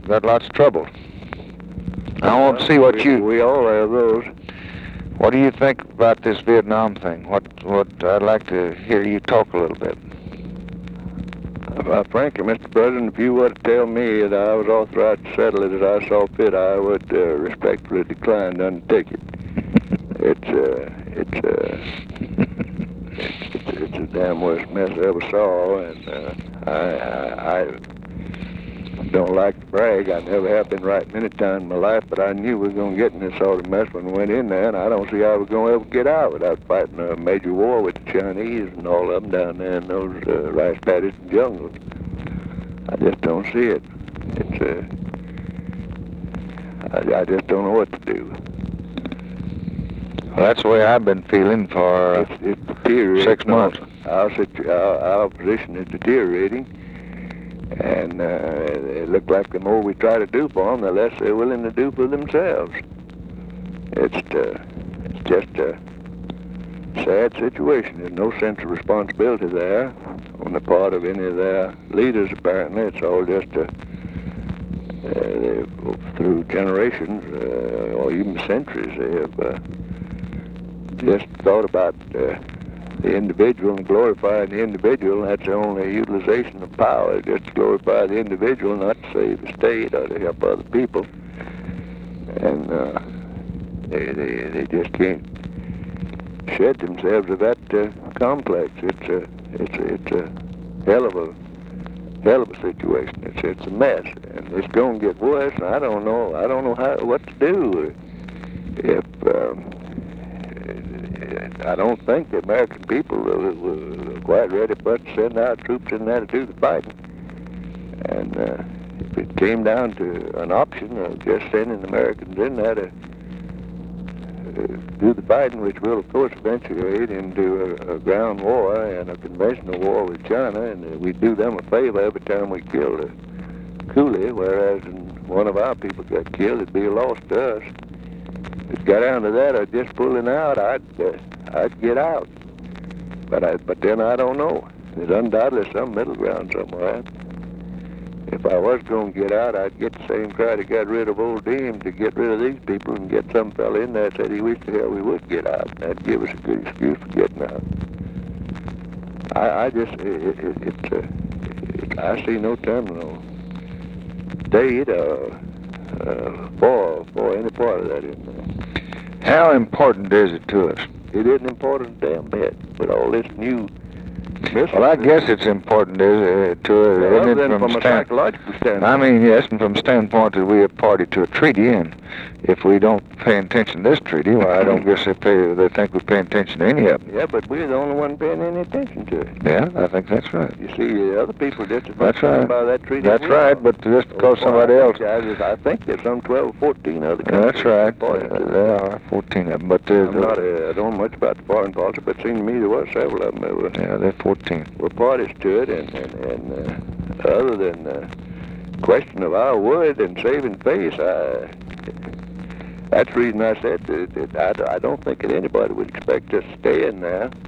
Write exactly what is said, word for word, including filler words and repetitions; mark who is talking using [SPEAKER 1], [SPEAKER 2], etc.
[SPEAKER 1] got lots of trouble. I want to see what
[SPEAKER 2] we,
[SPEAKER 1] you...
[SPEAKER 2] We all have those.
[SPEAKER 1] What do you think about this Vietnam thing? What, what, I'd like to hear you talk a little bit.
[SPEAKER 2] Uh, frankly, Mister President, if you were to tell me that I was authorized to settle it as I saw fit, I would uh, respectfully decline to undertake it. It's, uh, it's, uh, it's, it's, it's the damn worst mess I ever saw, and uh, I, I, I don't like to brag. I never have been right many times in my life, but I knew we were going to get in this sort of mess when we went in there, and I don't see how we're going to ever get out without fighting a major war with the Chinese and all of them down there in those uh, rice paddies and jungles. I just don't see it. It's, uh, I, I just don't know what to do.
[SPEAKER 1] Well, that's the way I've been feeling for uh,
[SPEAKER 2] it's, it's deteriorating.
[SPEAKER 1] six months.
[SPEAKER 2] Our, our, our position is deteriorating. And uh, it looked like the more we try to do for them, the less they're willing to do for themselves. It's, uh, it's just a sad situation. There's no sense of responsibility there on the part of any of their leaders, apparently. It's all just a, uh, through generations uh, or even centuries, they have uh, just thought about uh, the individual and glorifying the individual, and that's the only utilization of power, just to glorify the individual, not to save the state or to help other people. And uh, they, they, they just can't shed themselves of that uh, complex. It's a, it's a, it's a hell of a, hell of a situation. It's, it's a mess, and it's going to get worse, and I don't know, I don't know how, what to do. If, um, I don't think the American people were quite ready for us to send our troops in there to do the fighting. And uh, if it came down to an option of just sending Americans in there to uh, do the fighting, which will, of course, eventuate into a, a ground war and a conventional war with China, and uh, we do them a favor every time we kill a coolie, whereas when one of our people got killed, it'd be a loss to us. If it got down to that, or just pulling out, I'd, uh, I'd get out. But I, but then I don't know. There's undoubtedly some middle ground somewhere. If I was going to get out, I'd get the same crowd that got rid of old Dean to get rid of these people and get some fella in there that said he wished the hell we would get out. That'd give us a good excuse for getting out. I, I just, it, it, it's, uh, it, I see no terminal date uh, uh, for, for any part of that in there.
[SPEAKER 1] How important is it to us?
[SPEAKER 2] It isn't important a damn bit, but all this new missile.
[SPEAKER 1] Well, I guess it's important uh, to us.
[SPEAKER 2] Well, other
[SPEAKER 1] isn't it,
[SPEAKER 2] than
[SPEAKER 1] from,
[SPEAKER 2] from a
[SPEAKER 1] stand-
[SPEAKER 2] psychological standpoint.
[SPEAKER 1] I mean, yes, and from the standpoint that we are party to a treaty, and if we don't pay attention to this treaty, well, I don't guess they pay. They think we're paying attention to any of them.
[SPEAKER 2] Yeah, but we're the only one paying any attention to it.
[SPEAKER 1] Yeah, I think that's right.
[SPEAKER 2] You see, the other people just as much
[SPEAKER 1] That's right.
[SPEAKER 2] about that treaty.
[SPEAKER 1] That's
[SPEAKER 2] as we are.
[SPEAKER 1] right, but just because
[SPEAKER 2] Oh,
[SPEAKER 1] somebody
[SPEAKER 2] I
[SPEAKER 1] else.
[SPEAKER 2] think, I, just, I think there's some twelve or fourteen other
[SPEAKER 1] Yeah,
[SPEAKER 2] countries.
[SPEAKER 1] that's right.
[SPEAKER 2] party to
[SPEAKER 1] Uh,
[SPEAKER 2] it.
[SPEAKER 1] there are fourteen of them, but there's.
[SPEAKER 2] I'm not, uh, I don't know much about the foreign policy, but it seemed to me there were several of them that were,
[SPEAKER 1] Yeah, they're fourteen.
[SPEAKER 2] were parties to it, and, and, and uh, other than the question of our word and saving face, I, that's the reason I said that, that I, I don't think that anybody would expect us to stay in there